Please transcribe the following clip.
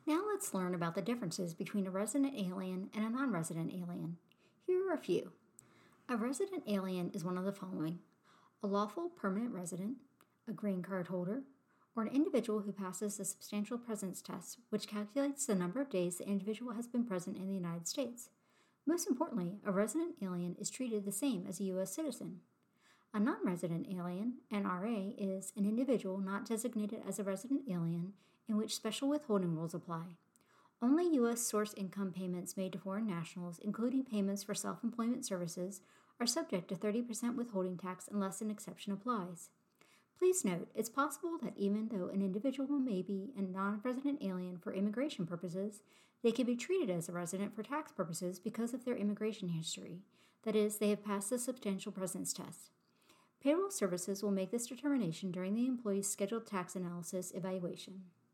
Now let's learn about the differences between a resident alien and a non-resident alien. Here are a few. A resident alien is one of the following: a lawful permanent resident, a green card holder, or an individual who passes the substantial presence test, which calculates the number of days the individual has been present in the United States. Most importantly, a resident alien is treated the same as a U.S. citizen. A non-resident alien, NRA, is an individual not designated as a resident alien in which special withholding rules apply. Only U.S. source income payments made to foreign nationals, including payments for self-employment services, are subject to 30% withholding tax unless an exception applies. Please note, it's possible that even though an individual may be a non-resident alien for immigration purposes, they can be treated as a resident for tax purposes because of their immigration history. That is, they have passed the substantial presence test. Payroll services will make this determination during the employee's scheduled tax analysis evaluation.